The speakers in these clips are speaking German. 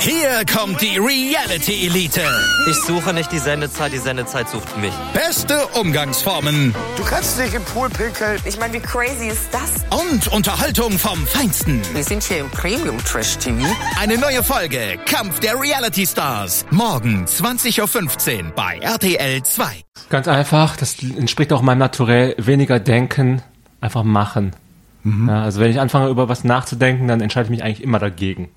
Hier kommt die Reality-Elite. Ich suche nicht die Sendezeit sucht mich. Beste Umgangsformen. Du kannst nicht im Pool pinkeln. Ich meine, wie crazy ist das? Und Unterhaltung vom Feinsten. Wir sind hier im Premium-Trash-TV. Eine neue Folge Kampf der Reality-Stars. Morgen 20.15 Uhr bei RTL 2. Ganz einfach, das entspricht auch meinem Naturell, weniger denken, einfach machen. Ja, also wenn ich anfange, über was nachzudenken, dann entscheide ich mich eigentlich immer dagegen.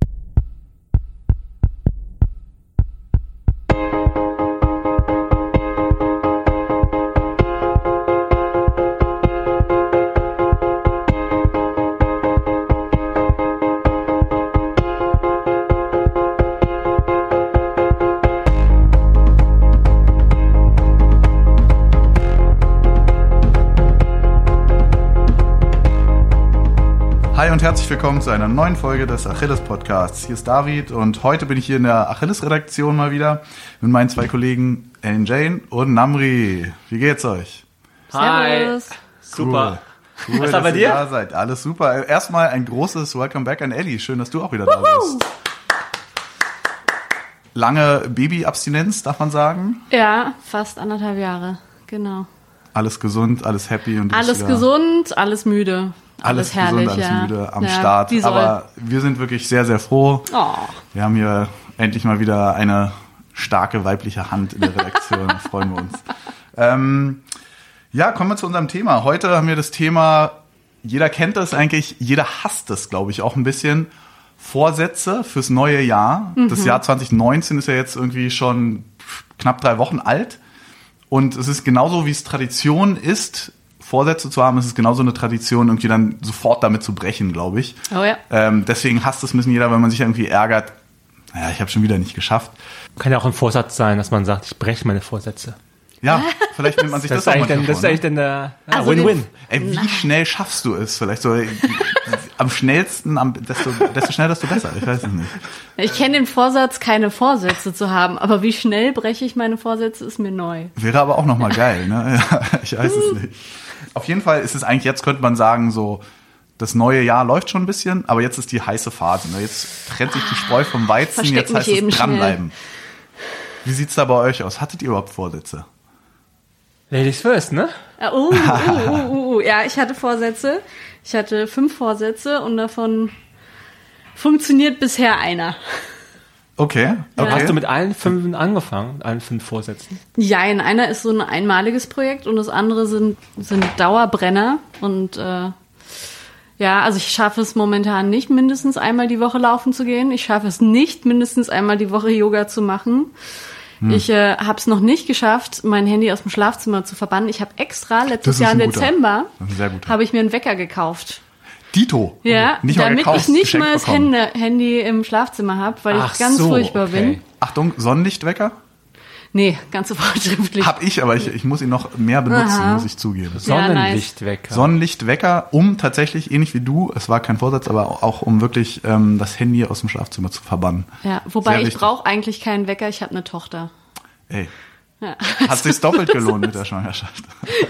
Hi und herzlich willkommen zu einer neuen Folge des Achilles-Podcasts. Hier ist David und heute bin ich hier in der Achilles-Redaktion mal wieder mit meinen zwei Kollegen Ellen Jane und Namri. Wie geht's euch? Hi! Super! Cool, Was war bei dass dir? ihr da seid. Alles super. Erstmal ein großes Welcome back an Ellie. Schön, dass du auch wieder da bist. Lange Baby-Abstinenz, darf man sagen? Ja, fast 1,5 Jahre, genau. Alles gesund, alles happy und alles gesund, alles müde. Alles herrlich, gesund, alles müde am ja, Start. Aber wir sind wirklich sehr, sehr froh. Oh. Wir haben hier endlich mal wieder eine starke weibliche Hand in der Redaktion. Da freuen wir uns. Ja, kommen wir zu unserem Thema. Heute haben wir das Thema, jeder kennt das eigentlich, jeder hasst es, glaube ich, auch ein bisschen. Vorsätze fürs neue Jahr. Das Jahr 2019 ist ja jetzt irgendwie schon knapp 3 Wochen alt. Und es ist genauso, wie es Tradition ist, Vorsätze zu haben, ist es genauso eine Tradition, irgendwie dann sofort damit zu brechen, glaube ich. Oh ja. Deswegen hasst es ein bisschen jeder, wenn man sich irgendwie ärgert. Naja, ich habe schon wieder nicht geschafft. Kann ja auch ein Vorsatz sein, dass man sagt, ich breche meine Vorsätze. Ja, vielleicht nimmt man sich das auch manchmal vor. Das ist eigentlich dann der Also Win-Win. Ey, wie schnell schaffst du es? Vielleicht so am schnellsten, desto schneller, desto besser. Ich weiß es nicht. Ich kenne den Vorsatz, keine Vorsätze zu haben, aber wie schnell breche ich meine Vorsätze, ist mir neu. Wäre aber auch nochmal geil, ne? Ja, ich weiß es nicht. Auf jeden Fall ist es eigentlich, jetzt könnte man sagen, so, das neue Jahr läuft schon ein bisschen, aber jetzt ist die heiße Phase. Ne? Jetzt trennt sich die Spreu vom Weizen, Versteck jetzt heißt mich es eben dranbleiben. Wie sieht's da bei euch aus? Hattet ihr überhaupt Vorsätze? Ladies first, ne? Ja, ich hatte Vorsätze. Ich hatte 5 Vorsätze und davon funktioniert bisher einer. Okay. Hast du mit allen 5 angefangen, mit allen 5 Vorsätzen? Ja, einer ist so ein einmaliges Projekt und das andere sind Dauerbrenner. Und ja, also ich schaffe es momentan nicht, mindestens einmal die Woche laufen zu gehen. Ich schaffe es nicht, mindestens einmal die Woche Yoga zu machen. Ich habe es noch nicht geschafft, mein Handy aus dem Schlafzimmer zu verbannen. Ich habe extra letztes Jahr im Dezember habe ich mir einen Wecker gekauft. Dito. Ja, nicht damit ich nicht mal das bekommen. Handy im Schlafzimmer habe, weil ich ganz furchtbar bin. Achtung, Sonnenlichtwecker? Nee, ganz so fortschriftlich. Hab ich, aber ich muss ihn noch mehr benutzen, muss ich zugeben. Sonnenlichtwecker. Sonnenlichtwecker, um tatsächlich, ähnlich wie du, es war kein Vorsatz, aber auch um wirklich das Handy aus dem Schlafzimmer zu verbannen. Ja, wobei Sehr ich wichtig. brauche eigentlich keinen Wecker, ich habe eine Tochter. Ey, Ja. hat sich's doppelt gelohnt mit der Schwangerschaft.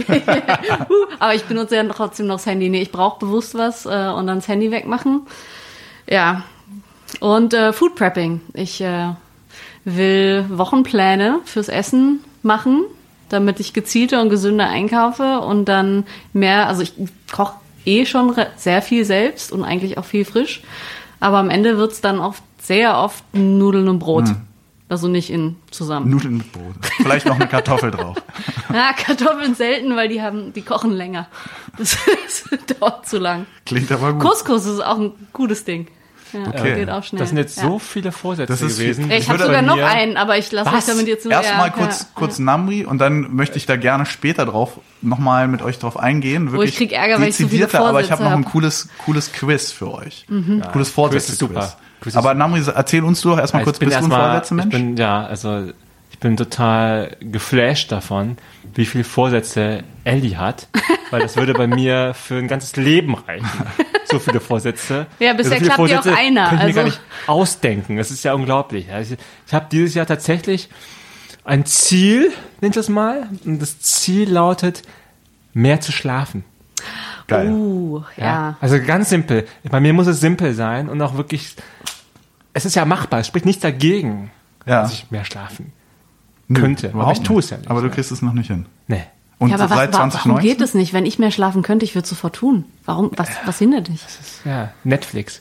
Aber ich benutze ja trotzdem noch das Handy. Nee, ich brauche bewusst was und dann das Handy wegmachen. Ja, und Food Prepping. Ich will Wochenpläne fürs Essen machen, damit ich gezielter und gesünder einkaufe und dann mehr, also ich koche schon sehr viel selbst und eigentlich auch viel frisch, aber am Ende wird's dann auch sehr oft Nudeln und Brot. Also nicht zusammen. Nudeln mit Brot. Vielleicht noch eine Kartoffel drauf. Ja, Kartoffeln selten, weil die kochen länger. Das dauert zu lang. Klingt aber gut. Couscous ist auch ein gutes Ding. Ja, Okay. geht auch schnell. Das sind jetzt so viele Vorsätze Das ist gewesen. Ich habe sogar noch einen, aber ich lasse euch damit jetzt nur... Erstmal kurz Namri und dann möchte ich da gerne später nochmal mit euch drauf eingehen. Wirklich ich krieg Ärger, weil ich so viele dezidierter, aber ich habe noch ein Vorsätze cooles Quiz für euch. Ja, Cooles Vorsätze-Quiz. super. Quiz ist Aber Namri, erzähl uns doch erstmal kurz, bist du ein Vorsätze-Mensch? Ich bin total geflasht davon, wie viele Vorsätze Ellie hat, weil das würde bei mir für ein ganzes Leben reichen. So viele Vorsätze. Ja, bisher so viele klappt ja auch einer. Könnte ich mir gar Also nicht ausdenken. Das ist ja unglaublich. Ich habe dieses Jahr tatsächlich ein Ziel, nennt das mal. Und das Ziel lautet, mehr zu schlafen. Geil. ja. Also ganz simpel. Bei mir muss es simpel sein und auch wirklich es ist ja machbar, es spricht nichts dagegen, Ja. dass ich mehr schlafen Nö, könnte. Aber überhaupt ich tue es ja nicht. Aber du kriegst es noch nicht hin. Nee. Und Ja, aber seit warum 2019? geht es nicht? Wenn ich mehr schlafen könnte, ich würde es sofort tun. Warum? Was hindert dich? Ja, Netflix.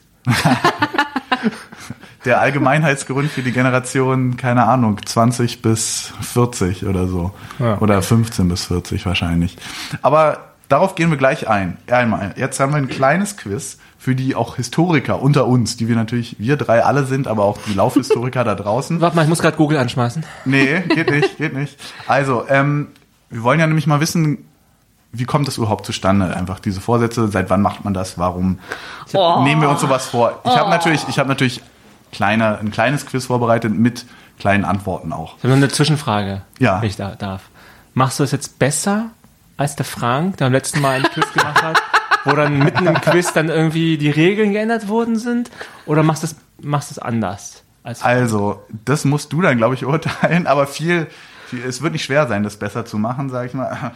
Der Allgemeinheitsgrund für die Generation, keine Ahnung, 20 bis 40 oder so. Ja. Oder 15 bis 40 wahrscheinlich. Aber darauf gehen wir gleich ein. Einmal. Jetzt haben wir ein kleines Quiz für die auch Historiker unter uns, die wir drei alle sind, aber auch die Laufhistoriker da draußen. Warte mal, ich muss gerade Google anschmeißen. Nee, geht nicht. Also, wir wollen ja nämlich mal wissen, wie kommt es überhaupt zustande? Einfach diese Vorsätze, seit wann macht man das? Warum nehmen wir uns sowas vor? Ich habe natürlich ein kleines Quiz vorbereitet mit kleinen Antworten auch. Ich habe noch eine Zwischenfrage, Ja. wenn ich da darf. Machst du es jetzt besser als der Frank, der am letzten Mal einen Quiz gemacht hat, wo dann mitten im Quiz dann irgendwie die Regeln geändert worden sind? Oder machst du es anders? Also, das musst du dann, glaube ich, urteilen, aber es wird nicht schwer sein, das besser zu machen, sag ich mal.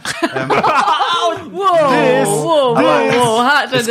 Das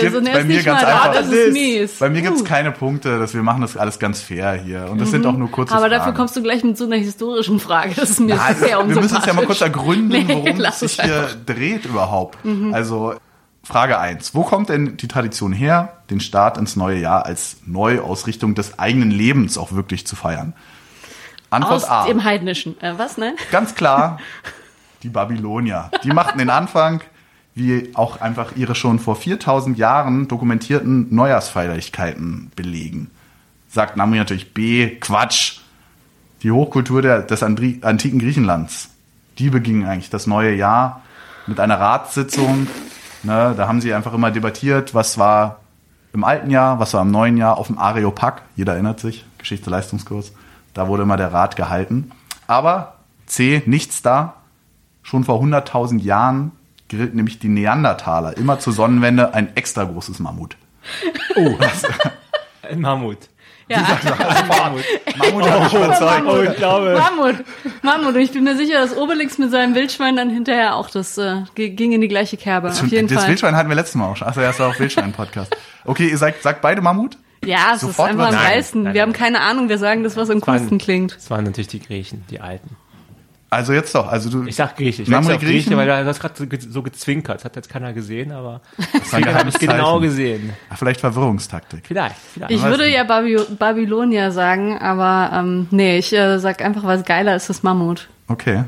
ist mies. Bei mir gibt's keine Punkte, wir machen das alles ganz fair hier. Und das sind auch nur kurze Aber Fragen. dafür kommst du gleich mit so einer historischen Frage. Das ist mir sehr Wir unsympathisch. müssen es ja mal kurz ergründen, worum lass es sich es hier dreht überhaupt. Also, Frage 1. Wo kommt denn die Tradition her, den Start ins neue Jahr als Neuausrichtung des eigenen Lebens auch wirklich zu feiern? Antwort Aus A. dem Heidnischen. Was, nein? Ganz klar, die Babylonier. Die machten den Anfang, wie auch einfach ihre schon vor 4000 Jahren dokumentierten Neujahrsfeierlichkeiten belegen. Sagt Namri natürlich B, Quatsch. Die Hochkultur des antiken Griechenlands, die beging eigentlich das neue Jahr mit einer Ratssitzung. Ne, da haben sie einfach immer debattiert, was war im alten Jahr, was war im neuen Jahr, auf dem Areopag. Jeder erinnert sich, Geschichte-Leistungskurs. Da wurde immer der Rat gehalten. Aber C, nichts da. Schon vor 100.000 Jahren grillten nämlich die Neandertaler immer zur Sonnenwende ein extra großes Mammut. Oh, ein Mammut. Ja. Mammut hat mich überzeugt. Oh, ich glaube. Mammut. Und ich bin mir sicher, dass Obelix mit seinem Wildschwein dann hinterher auch ging in die gleiche Kerbe. Auf jeden Das Fall. Wildschwein hatten wir letztes Mal auch schon. Achso, das war auch Wildschwein-Podcast. Okay, ihr sagt beide Mammut? Ja, es Sofort ist einfach am überzeugt. geilsten. Nein, Wir haben keine Ahnung, wir sagen das, was am coolsten klingt. Das waren natürlich die Griechen, die Alten. Also jetzt doch. Also Ich sag Griechisch. Ich Namen wechsle die auf Grieche, Griechen? weil du hast gerade so gezwinkert. Das hat jetzt keiner gesehen, aber das war ein habe geheimes ich genau Zeichen. gesehen. Vielleicht Verwirrungstaktik. Vielleicht. Ich würde ja Babylonier sagen, aber nee, ich sag einfach, was geiler ist, das Mammut. Okay.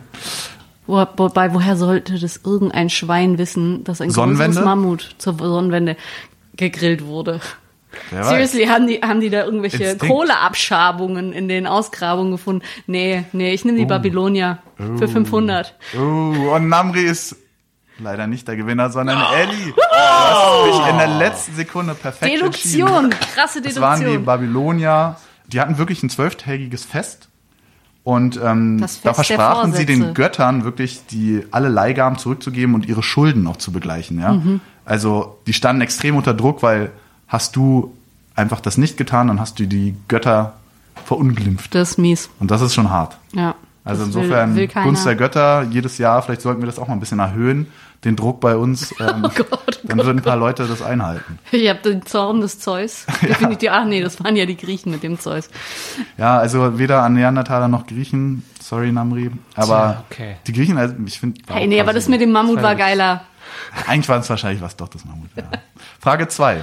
Wobei, woher sollte das irgendein Schwein wissen, dass ein Sonnenwende? größeres Mammut zur Sonnenwende gegrillt wurde? Wer weiß. Seriously, haben die da irgendwelche Instinkt. Kohleabschabungen in den Ausgrabungen gefunden? Nee, ich nehme die Babylonier für 500. Und Namri ist leider nicht der Gewinner, sondern Ellie. Du hast dich in der letzten Sekunde perfekt Deduktion, entschieden. krasse Das waren die Deduktion. Babylonier. Die hatten wirklich ein 12-tägiges Fest. Und Das Fest da der versprachen sie den Vorsätze. Göttern wirklich alle Leihgaben zurückzugeben und ihre Schulden noch zu begleichen. Ja? Also die standen extrem unter Druck, weil hast du einfach das nicht getan, dann hast du die Götter verunglimpft. Das ist mies, Und das ist schon hart. ja. Also Das insofern, will keiner. Gunst der Götter, jedes Jahr, vielleicht sollten wir das auch mal ein bisschen erhöhen, den Druck bei uns. Dann würden ein paar Leute das einhalten. Ich habe den Zorn des Zeus. Definitiv. Ach nee, das waren ja die Griechen mit dem Zeus. Ja, also weder an Neandertaler noch Griechen, sorry Namri, aber Tja, okay. die Griechen, also ich finde... Hey, nee, aber das mit dem Mammut war geiler. Eigentlich war es wahrscheinlich doch das Mammut, ja. Frage 2.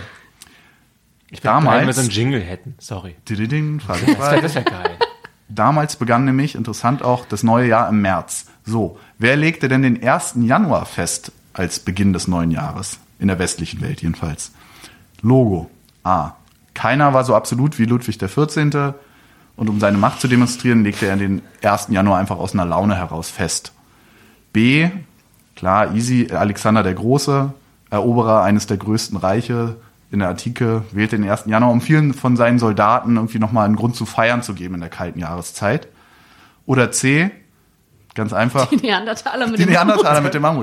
Ich bin geil, wenn wir so einen Damals... Jingle hätten. Sorry. Frage 2. Das wäre geil. Damals begann nämlich, interessant auch, das neue Jahr im März. So, wer legte denn den 1. Januar fest als Beginn des neuen Jahres? In der westlichen Welt jedenfalls. Logo. A. Keiner war so absolut wie Ludwig XIV. Und um seine Macht zu demonstrieren, legte er den 1. Januar einfach aus einer Laune heraus fest. B. Klar, easy, Alexander der Große, Eroberer eines der größten Reiche in der Antike, wählte den 1. Januar, um vielen von seinen Soldaten irgendwie nochmal einen Grund zu feiern zu geben in der kalten Jahreszeit. Oder C, ganz einfach, Die Neandertaler mit die dem Neandertaler mit dem Mammut.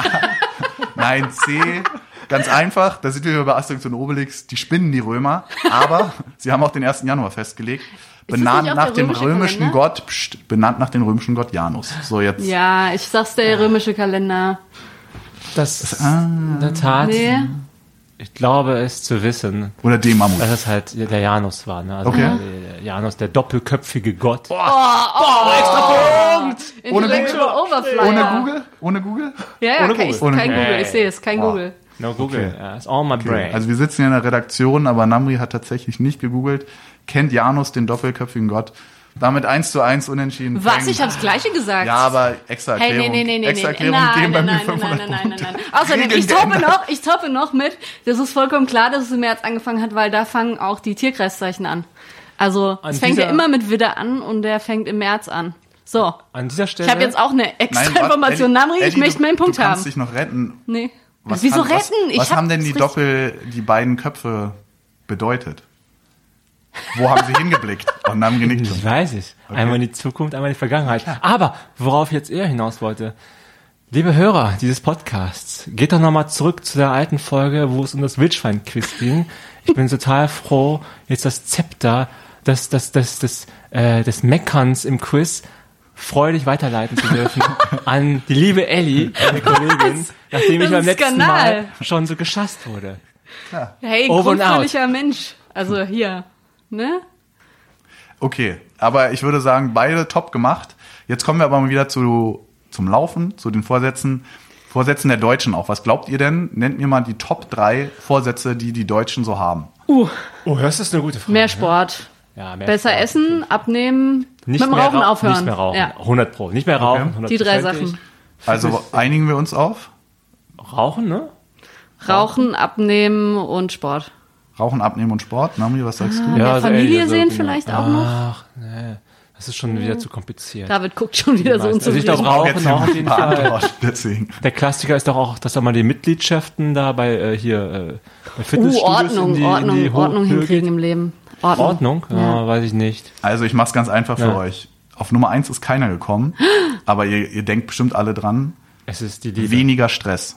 Nein, C, ganz einfach, da sind wir bei Asterix und Obelix, die spinnen die Römer, aber sie haben auch den 1. Januar festgelegt, das nicht benannt auch nach der dem römische römischen Kalender? Gott, benannt nach dem römischen Gott Janus. So jetzt. Ja, ich sag's, der römische Kalender. Das in der Tat. Nee. Ich glaube es zu wissen, Oder dem Mammut. dass es halt der Janus war. Ne? Also Okay. der Janus, der doppelköpfige Gott. Extra Punkt! Ohne Intellectual Google? Overflyer. Ohne Google? Ja, Ohne okay, Google. ist Ohne kein Google. Google. Ich sehe es, kein Google. No Google. Okay. Ja, it's all my brain. Also wir sitzen hier in der Redaktion, aber Namri hat tatsächlich nicht gegoogelt. Kennt Janus den doppelköpfigen Gott? Damit 1:1 unentschieden. Was? Ich habe das Gleiche gesagt. Ja, aber extra Hey, Erklärung. nee. Extra Erklärung Nein, geben bei mir nein. 500 Punkte. Außerdem, Regeln ich toppe noch mit, das ist vollkommen klar, dass es im März angefangen hat, weil da fangen auch die Tierkreiszeichen an. Also, An es fängt ja dieser- immer mit Widder an und der fängt im März an. So. An dieser Stelle. Ich habe jetzt auch eine extra Nein, Information. Eddie, Namri, ich Eddie, möchte meinen Punkt du haben. kannst dich noch retten. Nee. Was Wieso haben- retten? Was haben denn die beiden Köpfe bedeutet? Wo haben sie hingeblickt? Und haben genickt. Ich weiß es. Einmal in die Zukunft, einmal in die Vergangenheit. Aber worauf jetzt er hinaus wollte, liebe Hörer dieses Podcasts, geht doch nochmal zurück zu der alten Folge, wo es um das Wildschwein-Quiz ging. Ich bin total froh, jetzt das Zepter des Meckerns im Quiz freudig weiterleiten zu dürfen an die liebe Ellie, meine Kollegin, nachdem ich Das beim ist letzten Skandal. Mal schon so geschasst wurde. Hey, Over and grundfröhlicher Mensch. Also hier, ne? Okay, aber ich würde sagen, beide top gemacht. Jetzt kommen wir aber mal wieder zum Laufen, zu den Vorsätzen der Deutschen auch. Was glaubt ihr denn? Nennt mir mal die Top 3 Vorsätze, die Deutschen so haben. Oh, das ist eine gute Frage. Mehr Sport. Ja, mehr Besser Sport. essen, abnehmen, Nicht mit dem mehr Rauchen aufhören. Nicht mehr rauchen. Ja. 100 Pro. Nicht mehr rauchen. Okay. Die 3 100%. Sachen. Also einigen wir uns auf? Rauchen, ne? Rauchen, abnehmen und Sport. Rauchen, Abnehmen und Sport. Nami, was sagst du? Mehr Familie also, sehen genau. vielleicht auch noch. Ach, nee. Das ist schon wieder zu kompliziert. David guckt schon wieder so Also ich unzufrieden. glaube, Rauchen auch auf jeden Fall. Beantwortet, deswegen. Der Klassiker ist doch auch, dass da mal die Mitgliedschaften da bei bei Fitnessstudios Ordnung hinkriegen im Leben. Ordnung? Ja, weiß ich nicht. Also ich mach's ganz einfach für Ja. euch. Auf Nummer 1 ist keiner gekommen, aber ihr denkt bestimmt alle dran. Es ist die Liebe. Weniger Stress.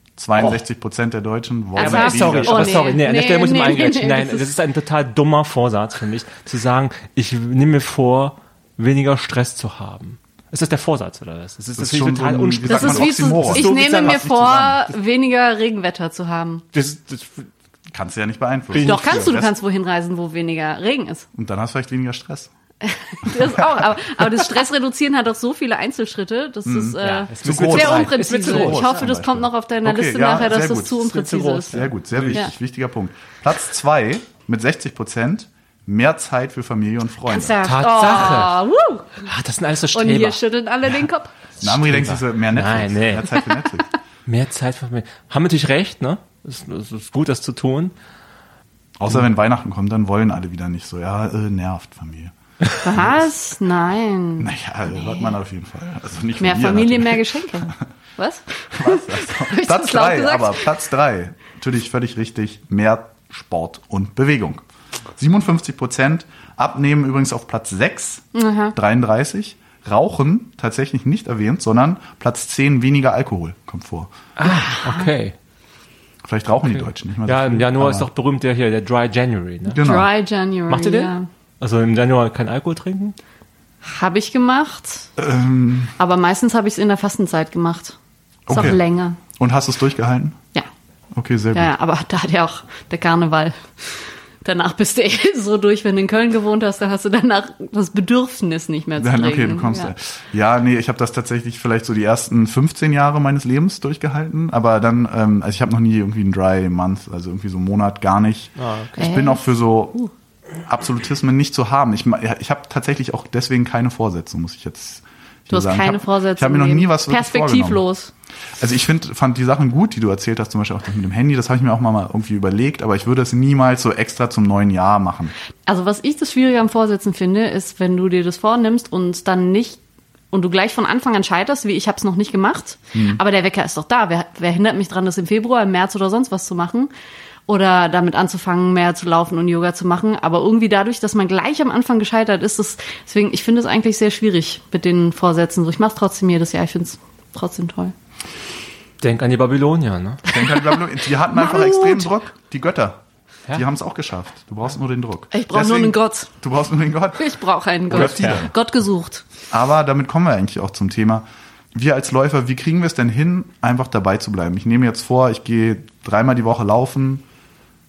62% der Deutschen wollen Also, weniger Sorry, Stress. Oh, aber nee. sorry, nee, an der Nee, Stelle muss ich mal nee, eingrätschen. nee, Nein, das das ist ein total dummer Vorsatz für mich, zu sagen, ich nehme mir vor, weniger Stress zu haben. Ist das der Vorsatz oder was? Das ist Das ist natürlich schon total so ein- unspannend. Das sagt ist man wie zu, Oxymoron. ich So nehme sozusagen mir passt nicht vor, weniger Regenwetter zu haben. Das Kannst du ja nicht beeinflussen. Doch, kannst du. Du Das- kannst wohin reisen, wo weniger Regen ist. Und dann hast du vielleicht weniger Stress. Das auch. Aber das Stress reduzieren hat doch so viele Einzelschritte. Das ist ist mir Zu groß. sehr Ist mir zu unpräzise. groß, Ich hoffe, zum das kommt noch auf deiner Okay, Liste ja, nachher, dass sehr das gut. zu Ist mir zu unpräzise groß. ist. Sehr gut, sehr wichtig, Ja. wichtiger Punkt. Platz 2 mit 60%, mehr Zeit für Familie und Freunde. Ernsthaft? Tatsache. Oh, woo. das sind alles so Und Streber. hier schütteln alle den Kopf. Namri denkt sich so, mehr Netflix, Nein, nee. mehr Zeit für Netflix. Mehr Zeit für mich. Haben natürlich recht, ne? Es ist gut, das zu tun. Außer wenn Weihnachten kommt, dann wollen alle wieder nicht so. Ja, nervt Familie. Was? Nein. Naja, hört man auf jeden Fall. Also nicht von Mehr mir Familie, natürlich. mehr Geschenke. Was? Platz ich das laut 3, gesagt? aber Platz 3. Natürlich völlig richtig. Mehr Sport und Bewegung. 57%. Abnehmen übrigens auf Platz 6. 33. Rauchen tatsächlich nicht erwähnt, sondern Platz 10 weniger Alkohol kommt vor. Okay. Vielleicht rauchen die Deutschen nicht mehr so Ja, im viel, Januar aber- ist doch berühmt der Dry January, ne? Genau. Dry January. Macht ihr den? Ja. Also im Januar kein Alkohol trinken? Habe ich gemacht. Aber meistens habe ich es in der Fastenzeit gemacht. Ist Okay. auch länger. Und hast du es durchgehalten? Ja. Okay, sehr gut. Ja, aber da hat ja auch der Karneval. Danach bist du so durch, wenn du in Köln gewohnt hast, dann hast du danach das Bedürfnis nicht mehr zu Dann, trinken. okay, du kommst. Ja. Ja, nee, ich habe das tatsächlich vielleicht so die ersten 15 Jahre meines Lebens durchgehalten, aber dann, also ich habe noch nie irgendwie einen Dry Month, also irgendwie so einen Monat gar nicht. Ich bin auch für so Absolutismen nicht zu haben. Ich habe tatsächlich auch deswegen keine Vorsätze, muss ich jetzt Du hast sagen. keine Vorsätze. Ich habe mir noch im nie Leben. was wirklich vorgenommen. Perspektivlos. Also ich fand die Sachen gut, die du erzählt hast, zum Beispiel auch das mit dem Handy, das habe ich mir auch mal irgendwie überlegt, aber ich würde es niemals so extra zum neuen Jahr machen. Also was ich das Schwierige am Vorsätzen finde, ist, wenn du dir das vornimmst und dann nicht und du gleich von Anfang an scheiterst, wie ich habe es noch nicht gemacht, aber der Wecker ist doch da. Wer hindert mich dran, das im Februar, im März oder sonst was zu machen? Oder damit anzufangen, mehr zu laufen und Yoga zu machen. Aber irgendwie dadurch, dass man gleich am Anfang gescheitert ist, deswegen, ich finde es eigentlich sehr schwierig mit den Vorsätzen. So, ich mache es trotzdem jedes Jahr, ich finde es trotzdem toll. Denk an die Babylonier, ne? Ich denke halt, die hatten einfach extrem Druck, die Götter. Ja. Die haben es auch geschafft. Du brauchst nur den Druck. Ich brauche nur Deswegen- einen Gott. Du brauchst nur den Gott. Ich brauche einen Oder Gott. viele. Gott gesucht. Aber damit kommen wir eigentlich auch zum Thema. Wir als Läufer, wie kriegen wir es denn hin, einfach dabei zu bleiben? Ich nehme jetzt vor, ich gehe 3-mal die Woche laufen,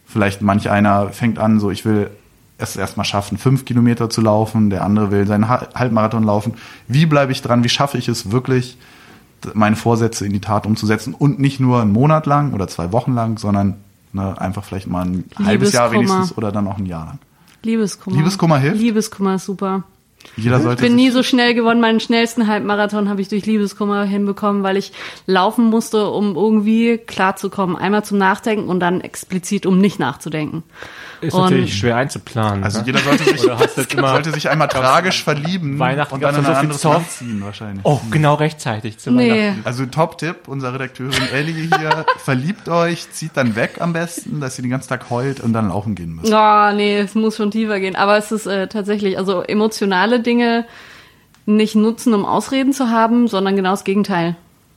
Vielleicht manch einer fängt an, so ich will es erstmal schaffen, 5 Kilometer zu laufen, der andere will seinen Halbmarathon laufen. Wie bleibe ich dran? Wie schaffe ich es wirklich, meine Vorsätze in die Tat umzusetzen und nicht nur einen Monat lang oder 2 Wochen lang, sondern einfach vielleicht mal ein halbes Jahr wenigstens oder dann auch ein Jahr lang. Liebeskummer. Liebeskummer hilft? Liebeskummer ist super. Jeder sollte Ich bin nie so schnell geworden. Meinen schnellsten Halbmarathon habe ich durch Liebeskummer hinbekommen, weil ich laufen musste, um irgendwie klarzukommen. Einmal zum Nachdenken und dann explizit, um nicht nachzudenken. Ist natürlich schwer einzuplanen. Also ne? jeder sollte sich einmal tragisch verlieben Weihnachten und dann gab's in so ein viel anderes Zoff. Land ziehen wahrscheinlich. Oh, genau rechtzeitig zu Nee. Weihnachten. Also Top-Tipp, unsere Redakteurin Ellie hier, verliebt euch, zieht dann weg am besten, dass ihr den ganzen Tag heult und dann laufen gehen müsst. Oh, nee, es muss schon tiefer gehen. Aber es ist tatsächlich, also emotionale Dinge nicht nutzen, um Ausreden zu haben, sondern genau das Gegenteil.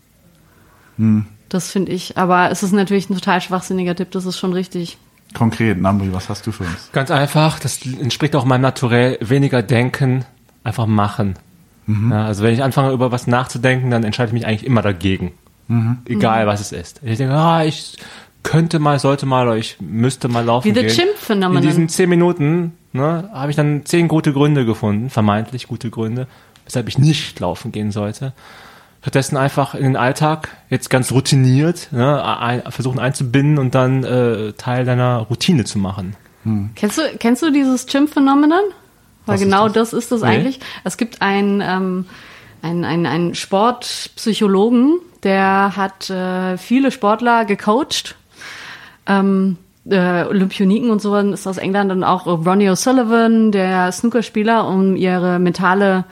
Das finde ich. Aber es ist natürlich ein total schwachsinniger Tipp, das ist schon richtig. Konkret, Nambri, was hast du für uns? Ganz einfach, das entspricht auch meinem Naturell, weniger denken, einfach machen. Ja, also wenn ich anfange, über was nachzudenken, dann entscheide ich mich eigentlich immer dagegen. Egal, was es ist. Ich denke, ich könnte mal, sollte mal oder ich müsste mal laufen Wie gehen. das Chimp-Phänomen. In diesen 10 Minuten habe ich dann 10 gute Gründe gefunden, vermeintlich gute Gründe, weshalb ich nicht laufen gehen sollte. Stattdessen einfach in den Alltag jetzt ganz routiniert versuchen einzubinden und dann Teil deiner Routine zu machen. Kennst du dieses Chimp-Phänomen? Weil Was genau ist das? das ist das Nee. eigentlich. Es gibt einen Sportpsychologen, der hat viele Sportler gecoacht. Olympioniken und so ist aus England und auch Ronnie O'Sullivan, der Snookerspieler, um ihre mentale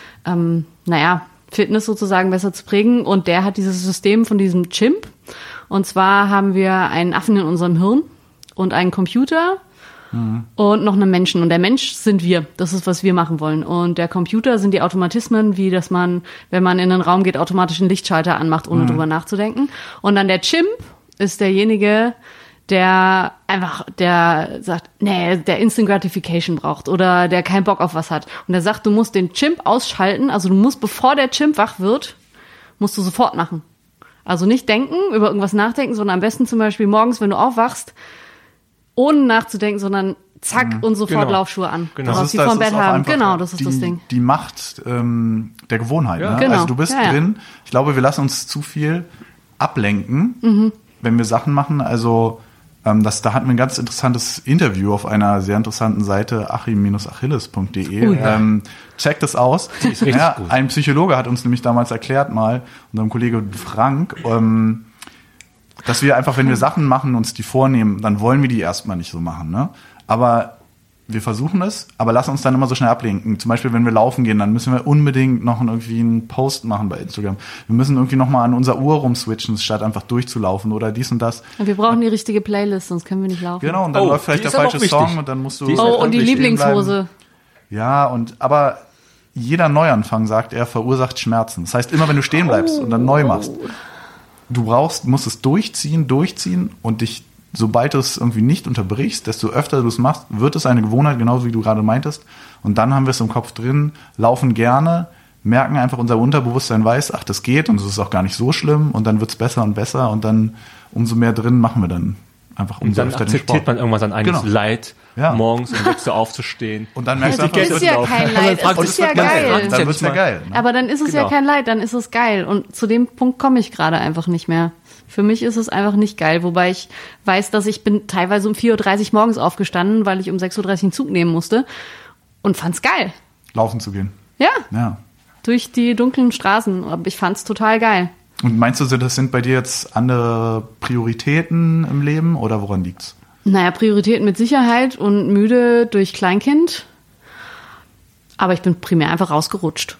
Fitness sozusagen besser zu prägen. Und der hat dieses System von diesem Chimp. Und zwar haben wir einen Affen in unserem Hirn und einen Computer und noch einen Menschen. Und der Mensch sind wir. Das ist, was wir machen wollen. Und der Computer sind die Automatismen, wie dass man, wenn man in einen Raum geht, automatisch einen Lichtschalter anmacht, ohne drüber nachzudenken. Und dann der Chimp ist derjenige, der sagt, nee, der Instant Gratification braucht oder der keinen Bock auf was hat. Und der sagt, du musst den Chimp ausschalten, also du musst, bevor der Chimp wach wird, musst du sofort machen. Also nicht denken, über irgendwas nachdenken, sondern am besten zum Beispiel morgens, wenn du aufwachst, ohne nachzudenken, sondern zack und sofort Genau. Laufschuhe an. Genau. Du brauchst die vom Bett auch haben. einfach Genau, das ist die, das Ding. Die Macht der Gewohnheit. Ja. Ne? Genau. Also du bist Ja. drin. Ich glaube, wir lassen uns zu viel ablenken, wenn wir Sachen machen. Also da hatten wir ein ganz interessantes Interview auf einer sehr interessanten Seite, achim-achilles.de. Oh ja. Checkt es aus. Die ist richtig gut. Ein Psychologe hat uns nämlich damals erklärt mal, unserem Kollege Frank, dass wir einfach, wenn wir Sachen machen, uns die vornehmen, dann wollen wir die erstmal nicht so machen. Ne? Aber wir versuchen es, aber lassen uns dann immer so schnell ablenken. Zum Beispiel, wenn wir laufen gehen, dann müssen wir unbedingt noch irgendwie einen Post machen bei Instagram. Wir müssen irgendwie nochmal an unser Uhr rumswitchen, statt einfach durchzulaufen oder dies und das. Und wir brauchen die richtige Playlist, sonst können wir nicht laufen. Genau, und dann läuft vielleicht die der ist aber falsche auch wichtig. Song und dann musst du... Die ist Oh, und die wirklich stehen bleiben. Lieblingshose. Ja, aber jeder Neuanfang, sagt er, verursacht Schmerzen. Das heißt, immer wenn du stehen bleibst und dann neu machst, musst es durchziehen und dich, sobald du es irgendwie nicht unterbrichst, desto öfter du es machst, wird es eine Gewohnheit, genauso wie du gerade meintest. Und dann haben wir es im Kopf drin, laufen gerne, merken einfach, unser Unterbewusstsein weiß, ach, das geht und es ist auch gar nicht so schlimm und dann wird es besser und besser und dann umso mehr drin machen wir dann einfach Und umso dann öfter den akzeptiert Sport. man irgendwann sein eigenes Genau. Leid, Ja. morgens um 6 Uhr aufzustehen. Und dann merkst du Das einfach, ist ja kein Leid, fragt es sich, ist ja man geil. fragt sich dann ja wird's nicht ja mal. geil. Ne? Aber dann ist es ja Genau. kein Leid, dann ist es geil. Und zu dem Punkt komme ich gerade einfach nicht mehr. Für mich ist es einfach nicht geil, wobei ich weiß, dass ich bin teilweise um 4.30 Uhr morgens aufgestanden, weil ich um 6.30 Uhr einen Zug nehmen musste und fand's geil. Laufen zu gehen. Ja, Ja. durch die dunklen Straßen. Aber ich fand's total geil. Und meinst du, das sind bei dir jetzt andere Prioritäten im Leben oder woran liegt's? Naja, Prioritäten mit Sicherheit und müde durch Kleinkind. Aber ich bin primär einfach rausgerutscht.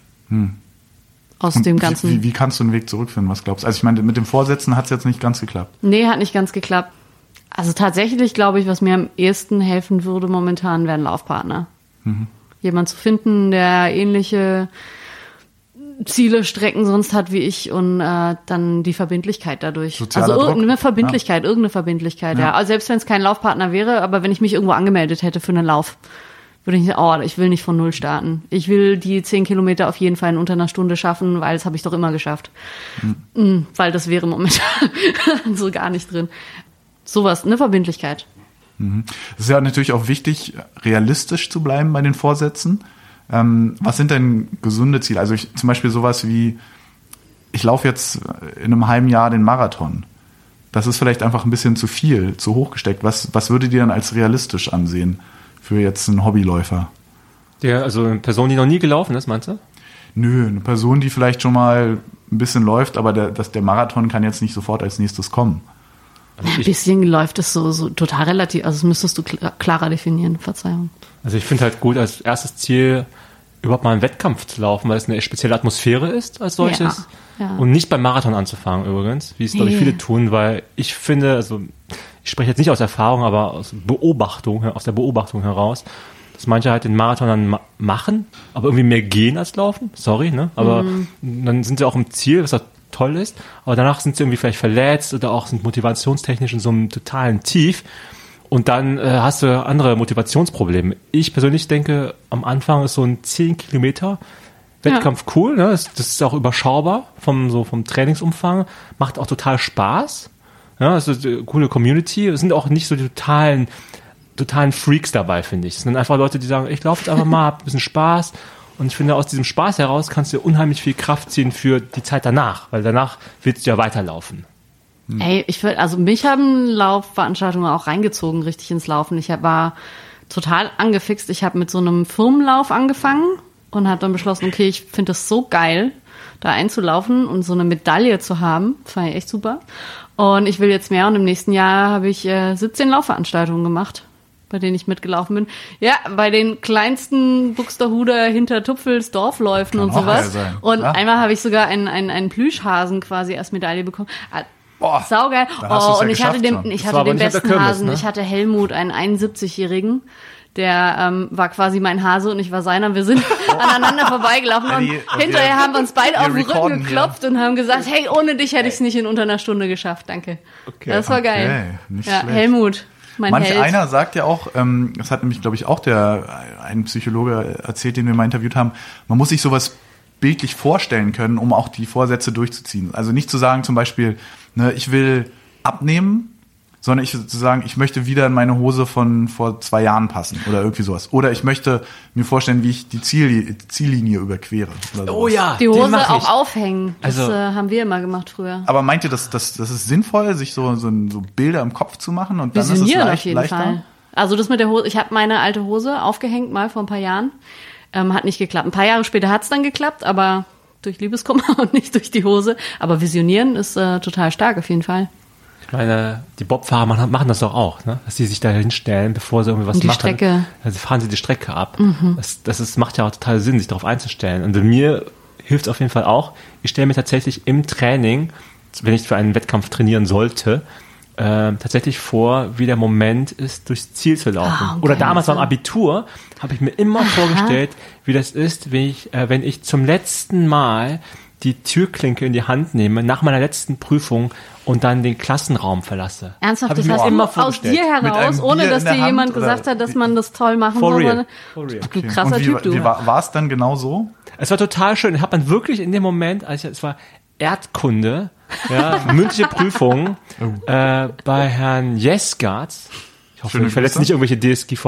Aus dem Ganzen. Wie kannst du einen Weg zurückfinden? Was glaubst du? Also ich meine, mit dem Vorsätzen hat's jetzt nicht ganz geklappt. Nee, hat nicht ganz geklappt. Also tatsächlich glaube ich, was mir am ehesten helfen würde momentan, wäre ein Laufpartner. Jemand zu finden, der ähnliche Ziele, Strecken sonst hat wie ich und dann die Verbindlichkeit dadurch. Sozialer also irgendeine Druck. Verbindlichkeit, ja. Also selbst wenn es kein Laufpartner wäre, aber wenn ich mich irgendwo angemeldet hätte für einen Lauf, würde ich sagen, ich will nicht von Null starten. Ich will die 10 Kilometer auf jeden Fall in unter einer Stunde schaffen, weil das habe ich doch immer geschafft. Weil das wäre momentan so gar nicht drin. Sowas, eine Verbindlichkeit. Es ist ja natürlich auch wichtig, realistisch zu bleiben bei den Vorsätzen. Was sind denn gesunde Ziele? Also zum Beispiel sowas wie, ich laufe jetzt in einem halben Jahr den Marathon. Das ist vielleicht einfach ein bisschen zu viel, zu hoch gesteckt. Was würdet ihr dann als realistisch ansehen für jetzt einen Hobbyläufer? Also eine Person, die noch nie gelaufen ist, meinst du? Nö, eine Person, die vielleicht schon mal ein bisschen läuft, aber der Marathon kann jetzt nicht sofort als nächstes kommen. Ein bisschen läuft es so total relativ, also das müsstest du klarer definieren, Verzeihung. Also ich finde halt gut, als erstes Ziel überhaupt mal einen Wettkampf zu laufen, weil es eine spezielle Atmosphäre ist als solches. Ja. Und nicht beim Marathon anzufangen übrigens, wie es, glaube ich, viele tun, weil ich finde, also ich spreche jetzt nicht aus Erfahrung, aber aus der Beobachtung heraus, dass manche halt den Marathon dann machen, aber irgendwie mehr gehen als laufen, sorry, ne? Aber dann sind sie auch im Ziel, was auch toll ist, aber danach sind sie irgendwie vielleicht verletzt oder auch sind motivationstechnisch in so einem totalen Tief und dann hast du andere Motivationsprobleme. Ich persönlich denke, am Anfang ist so ein 10 Kilometer Wettkampf cool, ne? Das ist auch überschaubar vom Trainingsumfang, macht auch total Spaß. Ja, es ist eine coole Community. Es sind auch nicht so die totalen Freaks dabei, finde ich. Es sind einfach Leute, die sagen, ich laufe jetzt einfach mal, hab ein bisschen Spaß. Und ich finde, aus diesem Spaß heraus kannst du unheimlich viel Kraft ziehen für die Zeit danach, weil danach willst du ja weiterlaufen. Ey, mich haben Laufveranstaltungen auch reingezogen, richtig ins Laufen. Ich war total angefixt. Ich habe mit so einem Firmenlauf angefangen und habe dann beschlossen, okay, ich finde es so geil, da einzulaufen und so eine Medaille zu haben. Das fand ich echt super. Und ich will jetzt mehr und im nächsten Jahr habe ich 17 Laufveranstaltungen gemacht, bei denen ich mitgelaufen bin. Ja, bei den kleinsten Buxtehuder Hintertupfels Dorfläufen und sowas. Und einmal habe ich sogar einen Plüschhasen quasi als Medaille bekommen. Boah, saugeil. Und ich hatte den besten Kirmes, Hasen. ne? Ich hatte Helmut, einen 71-Jährigen. Der war quasi mein Hase und ich war seiner. Wir sind aneinander vorbeigelaufen und hinterher haben wir uns beide auf den Rücken geklopft und haben gesagt, hey, ohne dich hätte ich es nicht in unter einer Stunde geschafft. Danke. Okay. Das war geil. Nicht ja, schlecht. Helmut, mein Held. Einer sagt ja auch, das hat nämlich, glaube ich, auch ein Psychologe erzählt, den wir mal interviewt haben, man muss sich sowas bildlich vorstellen können, um auch die Vorsätze durchzuziehen. Also nicht zu sagen zum Beispiel, ne, ich will abnehmen, sondern zu sagen, ich möchte wieder in meine Hose von vor 2 Jahren passen oder irgendwie sowas. Oder ich möchte mir vorstellen, wie ich die Ziellinie überquere. Oder Oh ja, die Hose auch aufhängen. Das haben wir immer gemacht früher. Aber meint ihr, das ist sinnvoll, sich so Bilder im Kopf zu machen? Und dann Visionieren ist es auf jeden leichter? Fall. Also das mit der Hose, ich habe meine alte Hose aufgehängt mal vor ein paar Jahren. Hat nicht geklappt. Ein paar Jahre später hat's dann geklappt, aber durch Liebeskummer und nicht durch die Hose. Aber visionieren ist total stark auf jeden Fall. Ich meine, die Bobfahrer machen das doch auch, ne? Dass sie sich da hinstellen, bevor sie irgendwie was Und die machen. Strecke. Also fahren sie die Strecke ab. Das macht ja auch total Sinn, sich darauf einzustellen. Und mir hilft es auf jeden Fall auch, ich stelle mir tatsächlich im Training, wenn ich für einen Wettkampf trainieren sollte, tatsächlich vor, wie der Moment ist, durchs Ziel zu laufen. Okay, Oder damals beim Abitur habe ich mir immer vorgestellt, wie das ist, wenn ich zum letzten Mal die Türklinke in die Hand nehme, nach meiner letzten Prüfung und dann den Klassenraum verlasse. Ernsthaft, Hab ich das mir hast immer du aus dir Mit heraus, einem ohne Bier dass in der dir Hand, jemand oder gesagt hat, dass man das toll machen For soll. real. Du krasser Typ, du. Wie war es dann genau so? Es war total schön. Ich habe dann wirklich in dem Moment, es war Erdkunde, mündliche Prüfung bei Herrn Jesgards. Ich hoffe, ich verletze nicht irgendwelche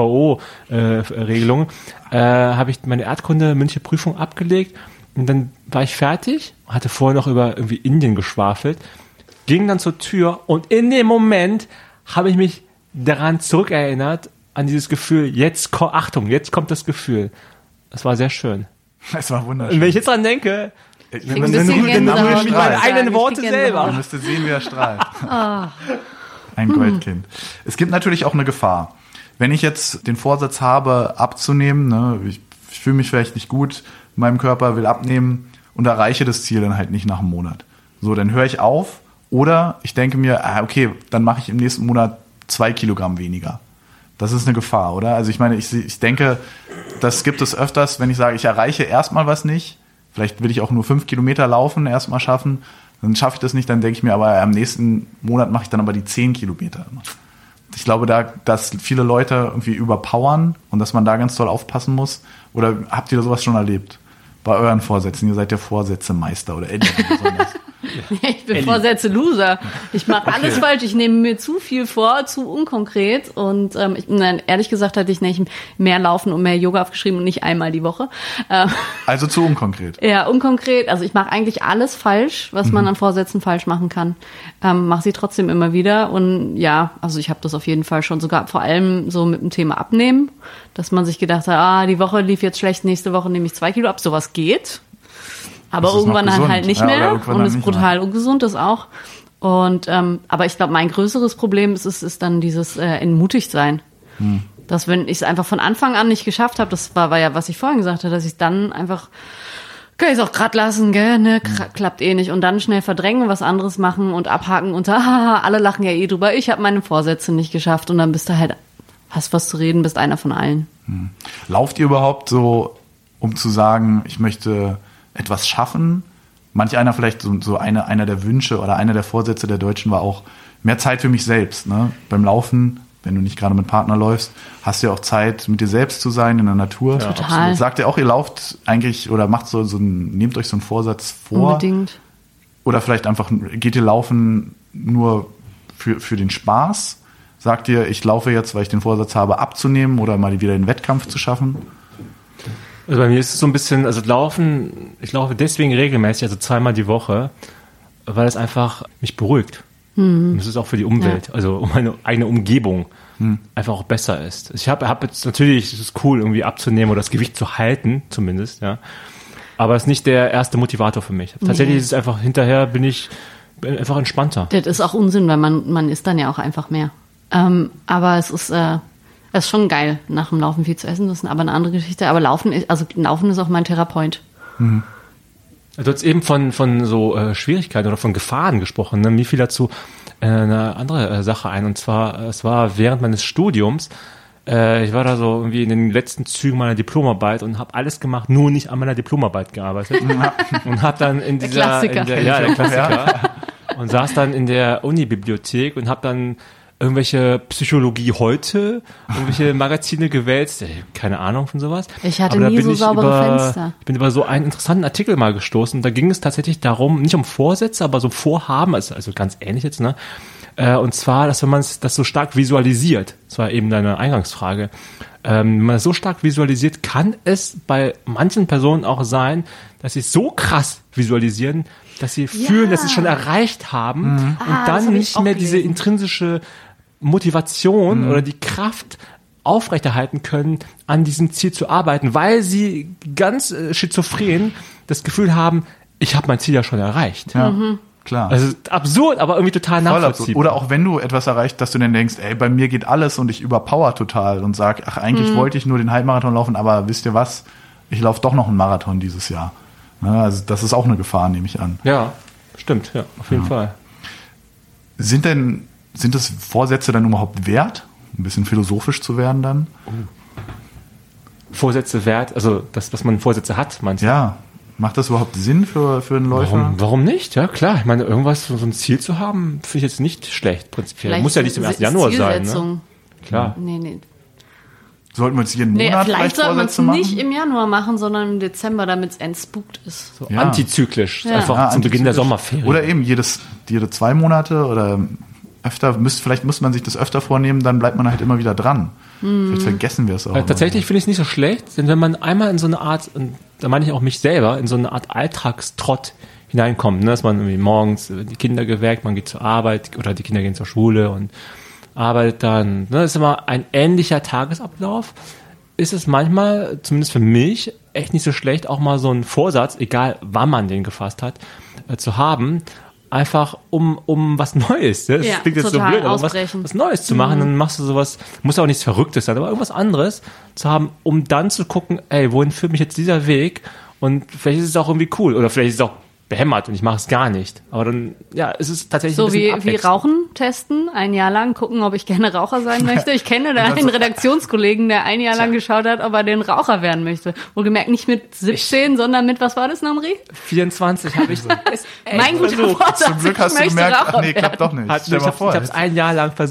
DSGVO-Regelungen. Habe ich meine Erdkunde mündliche Prüfung abgelegt und dann war ich fertig, hatte vorher noch über irgendwie Indien geschwafelt, ging dann zur Tür und in dem Moment habe ich mich daran zurückerinnert, an dieses Gefühl, Achtung, jetzt kommt das Gefühl. Das war sehr schön. Es war wunderschön. Und wenn ich jetzt dran denke, ein bisschen Gänsehaut, mit meinen eigenen Worte Ihr selber. müsst sehen, wie er strahlt. Ein Goldkind. Es gibt natürlich auch eine Gefahr. Wenn ich jetzt den Vorsatz habe, abzunehmen, ne, ich fühle mich vielleicht nicht gut in meinem Körper, will abnehmen und erreiche das Ziel dann halt nicht nach einem Monat. So, dann höre ich auf oder ich denke mir, okay, dann mache ich im nächsten Monat 2 Kilogramm weniger. Das ist eine Gefahr, oder? Also ich meine, ich denke, das gibt es öfters, wenn ich sage, ich erreiche erstmal was nicht, vielleicht will ich auch nur 5 Kilometer laufen, erstmal schaffen, dann schaffe ich das nicht, dann denke ich mir, aber am nächsten Monat mache ich dann aber die 10 Kilometer. Ich glaube, dass viele Leute irgendwie überpowern und dass man da ganz doll aufpassen muss. Oder habt ihr sowas schon erlebt? Bei euren Vorsätzen? Ihr seid ja Vorsätzemeister oder Eddie besonders. Ich bin Vorsätze-Loser. Ich mache alles falsch. Ich nehme mir zu viel vor, zu unkonkret. Und ehrlich gesagt hatte ich nicht mehr Laufen und mehr Yoga aufgeschrieben und nicht einmal die Woche. Also zu unkonkret. Ja, unkonkret. Also ich mache eigentlich alles falsch, was man an Vorsätzen falsch machen kann. Mache sie trotzdem immer wieder. Und ja, also ich habe das auf jeden Fall schon sogar vor allem so mit dem Thema Abnehmen, dass man sich gedacht hat, die Woche lief jetzt schlecht, nächste Woche nehme ich 2 Kilo ab. Sowas geht. Aber irgendwann halt nicht mehr und ist brutal ungesund, das auch. Und aber ich glaube, mein größeres Problem ist dann dieses entmutigt sein. Dass wenn ich es einfach von Anfang an nicht geschafft habe, das war ja, was ich vorhin gesagt habe, dass ich dann einfach, kann ich es auch grad lassen, gell, ne, klappt eh nicht. Und dann schnell verdrängen, was anderes machen und abhaken und alle lachen ja eh drüber. Ich habe meine Vorsätze nicht geschafft und dann bist du halt, hast was zu reden, bist einer von allen. Lauft ihr überhaupt so, um zu sagen, ich möchte etwas schaffen? Manch einer vielleicht einer der Wünsche oder einer der Vorsätze der Deutschen war auch mehr Zeit für mich selbst. Ne? Beim Laufen, wenn du nicht gerade mit Partner läufst, hast du ja auch Zeit, mit dir selbst zu sein in der Natur. Ja, total. Sagt ihr auch, ihr lauft eigentlich oder macht nehmt euch so einen Vorsatz vor? Unbedingt. Oder vielleicht einfach, geht ihr laufen nur für den Spaß? Sagt ihr, ich laufe jetzt, weil ich den Vorsatz habe, abzunehmen oder mal wieder den Wettkampf zu schaffen? Also bei mir ist es so ein bisschen, also ich laufe deswegen regelmäßig, also 2-mal die Woche, weil es einfach mich beruhigt. Und das ist auch für die Umwelt, also um meine eigene Umgebung einfach auch besser ist. Ich hab jetzt natürlich, es ist cool, irgendwie abzunehmen oder das Gewicht zu halten, zumindest, ja. Aber es ist nicht der erste Motivator für mich. Tatsächlich ist es einfach, hinterher bin ich einfach entspannter. Das ist auch Unsinn, weil man isst dann ja auch einfach mehr. Aber es ist schon geil, nach dem Laufen viel zu essen. Das ist aber eine andere Geschichte. Aber Laufen ist auch mein Therapeut. Mhm. Du hast eben von so Schwierigkeiten oder von Gefahren gesprochen. Ne? Mir fiel dazu eine andere Sache ein. Und zwar, es war während meines Studiums. Ich war da so irgendwie in den letzten Zügen meiner Diplomarbeit und habe alles gemacht, nur nicht an meiner Diplomarbeit gearbeitet. Und habe dann in dieser... der Klassiker. Und saß dann in der Uni-Bibliothek und habe dann irgendwelche Psychologie heute, irgendwelche Magazine gewälzt, keine Ahnung von sowas. Ich hatte nie so saubere Fenster. Ich bin über so einen interessanten Artikel mal gestoßen. Da ging es tatsächlich darum, nicht um Vorsätze, aber so Vorhaben, also ganz ähnlich jetzt, ne? Und zwar, dass wenn man das so stark visualisiert, das war eben deine Eingangsfrage, wenn man das so stark visualisiert, kann es bei manchen Personen auch sein, dass sie es so krass visualisieren, dass sie fühlen, dass sie es schon erreicht haben und dann nicht mehr diese intrinsische Motivation oder die Kraft aufrechterhalten können, an diesem Ziel zu arbeiten, weil sie ganz schizophren das Gefühl haben, ich habe mein Ziel ja schon erreicht. Ja, klar. Also absurd, aber irgendwie total nachvollziehbar. Oder auch wenn du etwas erreicht, dass du dann denkst, bei mir geht alles und ich überpower total und sag, eigentlich wollte ich nur den Halbmarathon laufen, aber wisst ihr was, ich laufe doch noch einen Marathon dieses Jahr. Ja, also das ist auch eine Gefahr, nehme ich an. Ja, stimmt, ja, auf jeden Fall. Sind das Vorsätze dann überhaupt wert, ein bisschen philosophisch zu werden dann? Vorsätze wert, also das, was man Vorsätze hat, meinst du? Ja, macht das überhaupt Sinn für einen Läufer? Warum nicht? Ja, klar. Ich meine, irgendwas, so ein Ziel zu haben, finde ich jetzt nicht schlecht, prinzipiell. Vielleicht muss ja nicht zum 1. Januar sein. Ne? Klar. Nee. Sollten wir uns jeden Monat vielleicht sollte man es nicht im Januar machen, sondern im Dezember, damit es entspukt ist. So antizyklisch, einfach zum Beginn der Sommerferien. Oder eben jede 2 Monate oder öfter, vielleicht muss man sich das öfter vornehmen, dann bleibt man halt immer wieder dran. Vielleicht vergessen wir es auch. Tatsächlich finde ich es nicht so schlecht, denn wenn man einmal in so eine Art, und da meine ich auch mich selber, in so eine Art Alltagstrott hineinkommt, ne, dass man irgendwie morgens die Kinder geweckt, man geht zur Arbeit oder die Kinder gehen zur Schule und arbeitet dann, ne, ist immer ein ähnlicher Tagesablauf, ist es manchmal, zumindest für mich, echt nicht so schlecht, auch mal so einen Vorsatz, egal wann man den gefasst hat, zu haben, einfach um was Neues. Ne? Das klingt jetzt so blöd, aber was Neues zu machen, dann machst du sowas, muss auch nichts Verrücktes sein, aber irgendwas anderes zu haben, um dann zu gucken, wohin führt mich jetzt dieser Weg, und vielleicht ist es auch irgendwie cool oder vielleicht ist es auch behämmert und ich mache es gar nicht. Aber dann, es ist tatsächlich so ein bisschen wie Rauchen testen, ein Jahr lang gucken, ob ich gerne Raucher sein möchte. Ich kenne da einen Redaktionskollegen, der ein Jahr lang geschaut hat, ob er den Raucher werden möchte. Wohlgemerkt nicht mit 17, sondern mit, was war das, Namri? 24 habe ich. Mein guter Vorsatz. Zum Glück hast du gemerkt, klappt doch nicht. Ich habe es ein Jahr lang versucht.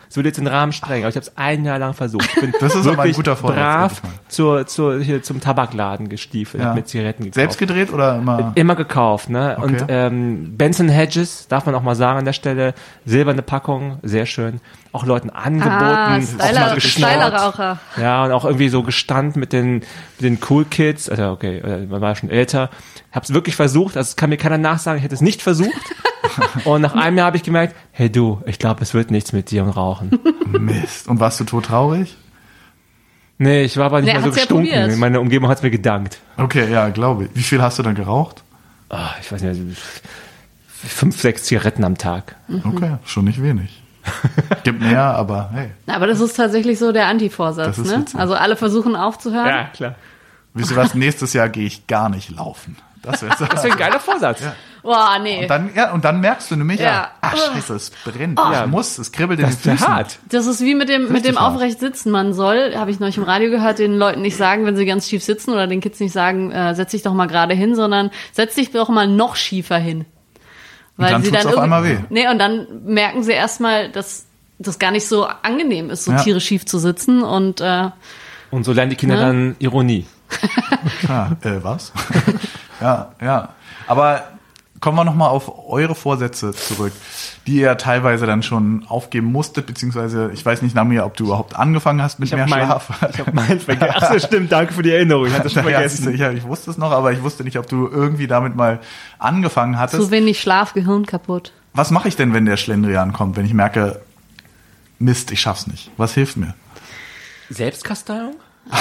Es würde jetzt den Rahmen sprengen, aber ich habe es ein Jahr lang versucht. Ich bin Das ist aber ein wirklich guter Vorsatz, brav endlich hier zum Tabakladen gestiefelt, hab mir Zigaretten gekauft. Selbst gedreht oder immer? Immer gekauft, ne? Okay. Und Benson Hedges, darf man auch mal sagen an der Stelle, silberne Packung, sehr schön. Auch Leuten angeboten, auch mal geschnort. Styler-Raucher. Ja, und auch irgendwie so gestanden mit den Cool Kids, also okay, man war schon älter. Hab's wirklich versucht, also es kann mir keiner nachsagen, ich hätte es nicht versucht. Und nach einem Jahr habe ich gemerkt, hey du, ich glaube, es wird nichts mit dir und Rauchen. Mist. Und warst du tottraurig? Nee, ich war aber nicht mehr so hat's ja gestunken. probiert. Meine Umgebung hat's mir gedankt. Okay, ja, glaube ich. Wie viel hast du dann geraucht? Ich weiß nicht, 5, 6 Zigaretten am Tag. Okay, schon nicht wenig. Gibt mehr, aber hey. Aber das ist tatsächlich so der Anti-Vorsatz, Das ist ne? witzig. Also alle versuchen aufzuhören. Ja, klar. Wisst ihr was? Nächstes Jahr gehe ich gar nicht laufen. Das wäre so. Das ist ein geiler Vorsatz. Boah, nee. Und dann merkst du nämlich, Ja. ach scheiße, es brennt. Ich muss, es kribbelt in den Das wäre Füßen. hart. Das ist wie mit dem Richtig hart. aufrecht sitzen. Man soll, habe ich neulich im Radio gehört, den Leuten nicht sagen, wenn sie ganz schief sitzen oder den Kids nicht sagen, setz dich doch mal gerade hin, sondern setz dich doch mal noch schiefer hin. Weil dann sie tut's dann auf einmal weh. Nee, und dann merken sie erstmal, dass das gar nicht so angenehm ist, so Ja. Tiere schief zu sitzen und Und so lernen die Kinder Ne? dann Ironie. Klar, was? ja. Aber kommen wir nochmal auf eure Vorsätze zurück, die ihr teilweise dann schon aufgeben musstet, beziehungsweise, ich weiß nicht, Namir, ob du überhaupt angefangen hast mit mehr Schlaf. Ich habe meinen vergessen. Ach so, stimmt, danke für die Erinnerung. Ich hatte das schon Ja, vergessen. ich wusste es noch, aber ich wusste nicht, ob du irgendwie damit mal angefangen hattest. zu wenig Schlaf, Gehirn kaputt. Was mache ich denn, wenn der Schlendrian kommt, wenn ich merke, Mist, ich schaff's nicht? Was hilft mir? Selbstkasteiung?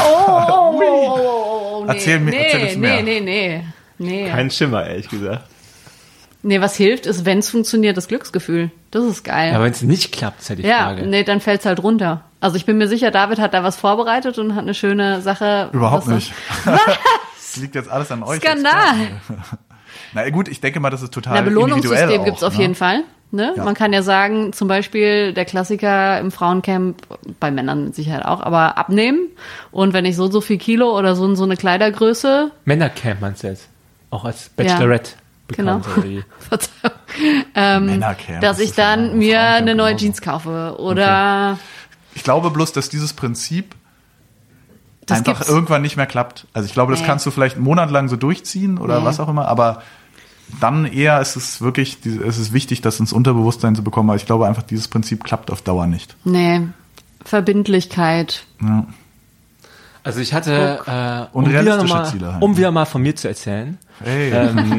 Oh, nee. Erzähl uns mehr. Nee. Kein Schimmer, ehrlich gesagt. Nee, was hilft, ist, wenn es funktioniert, das Glücksgefühl. Das ist geil. Aber wenn es nicht klappt, ist ja die Ja, Frage. nee, dann fällt's halt runter. Also ich bin mir sicher, David hat da was vorbereitet und hat eine schöne Sache. Überhaupt was- nicht. Das liegt jetzt alles an euch. Skandal. Na gut, ich denke mal, das ist total Ein Belohnungssystem individuell auch, gibt's auf ne? jeden Fall. Ne? Ja. Man kann ja sagen, zum Beispiel der Klassiker im Frauencamp, bei Männern mit Sicherheit auch, aber abnehmen. Und wenn ich so viel Kilo oder so eine Kleidergröße, Männercamp meinst du jetzt? Auch als Bachelorette bekannt. Genau. Oder wie? Verzeihung, Männercamp, dass das ich ist ja dann ein mir Frauencamp eine neue genauso. Jeans kaufe oder Ich glaube bloß, dass dieses Prinzip Das einfach gibt's. irgendwann nicht mehr klappt. Also ich glaube, das Nee. kannst du vielleicht einen Monat lang so durchziehen oder Nee. was auch immer, aber dann eher ist es wirklich, es ist wichtig, das ins Unterbewusstsein zu bekommen, weil ich glaube einfach, dieses Prinzip klappt auf Dauer nicht. nee, Verbindlichkeit. Ja. Also ich hatte, Und realistische Ziele halt. um wieder mal von mir zu erzählen, Hey,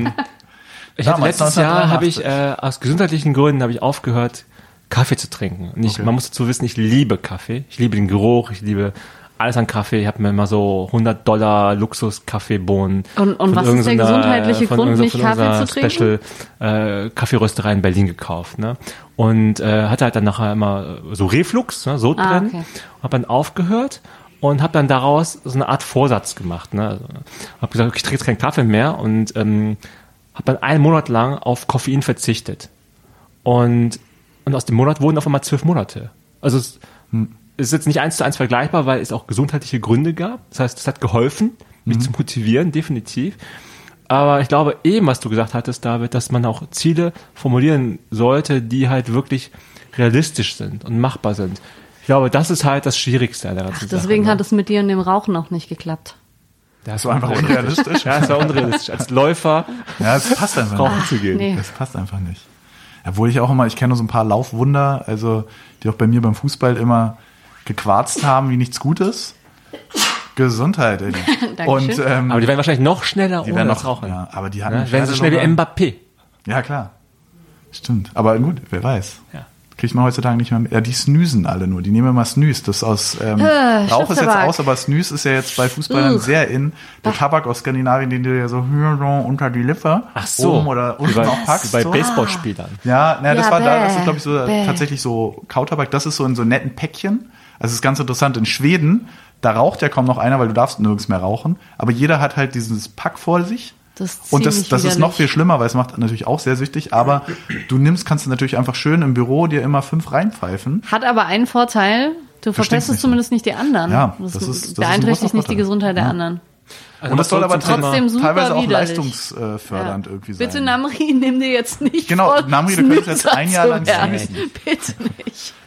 ich hatte Damals, letztes Jahr, habe ich 1983. aus gesundheitlichen Gründen habe ich aufgehört, Kaffee zu trinken. Und Okay. man muss dazu wissen, ich liebe Kaffee. Ich liebe den Geruch, ich liebe alles an Kaffee. Ich habe mir immer so $100 Luxus-Kaffeebohnen. Und von was ist der irgendeiner- gesundheitliche von Grund, irgendeiner- nicht von Kaffee unserer zu trinken? Special Kaffeerösterei in Berlin gekauft. Ne? Und hatte halt dann nachher immer so Reflux, ne? Sodbrennen. okay. Habe dann aufgehört und habe dann daraus so eine Art Vorsatz gemacht. Ne? Also, habe gesagt, okay, ich trinke jetzt keinen Kaffee mehr und habe dann einen Monat lang auf Koffein verzichtet. Und aus dem Monat wurden auf einmal 12 Monate. Also es ist jetzt nicht 1:1 vergleichbar, weil es auch gesundheitliche Gründe gab. Das heißt, es hat geholfen, mich zu motivieren, definitiv. Aber ich glaube eben, was du gesagt hattest, David, dass man auch Ziele formulieren sollte, die halt wirklich realistisch sind und machbar sind. Ich glaube, das ist halt das Schwierigste an der ganzen Sache. Deswegen ne? hat es mit dir und dem Rauchen auch nicht geklappt. Das war einfach unrealistisch. Ja, es war unrealistisch. Als Läufer Ja, es passt einfach rauchen nicht. zu gehen. Nee. Das passt einfach nicht. Obwohl ich auch immer, ich kenne so ein paar Laufwunder, also die auch bei mir beim Fußball immer gequarzt haben wie nichts Gutes. Gesundheit, ey. Und Dankeschön. Aber die werden wahrscheinlich noch schneller die ohne werden das noch, Rauchen. ja, aber die hatten Ne? Werden so schnell wie Mbappé. Ja, klar. Stimmt. Aber gut, wer weiß. Ja. Kriegt man heutzutage nicht mehr mit. Ja, die snoosen alle nur. Die nehmen immer Snooze. Das aus Rauch ist jetzt Schnupftabak. aus, aber Snooze ist ja jetzt bei Fußballern sehr in. Der Tabak aus Skandinavien, den du ja so unter die Lippe Ach so. oben oder Wie unten bei, auch packst. wie bei so. Baseballspielern. Ja, na, das Ja, war da, bäh, das ist glaube ich so bäh. tatsächlich so Kautabak. Das ist so in so netten Päckchen. Also es ist ganz interessant. In Schweden, da raucht ja kaum noch einer, weil du darfst nirgends mehr rauchen. Aber jeder hat halt dieses Pack vor sich. Und das ist noch viel schlimmer, weil es macht natürlich auch sehr süchtig, aber kannst du natürlich einfach schön im Büro dir immer 5 reinpfeifen. Hat aber einen Vorteil, du verpestest nicht. zumindest nicht die anderen. Ja, das, das ist ein beeinträchtigt großer nicht die Vorteil. Gesundheit der anderen. Also Und das soll aber Trotzdem super teilweise auch widerlich. leistungsfördernd irgendwie sein. Bitte, Namri, nimm dir jetzt nicht Genau, vor, Namri, du könntest jetzt Snoozer ein Jahr lang zu werden. snoozen. Bitte nicht.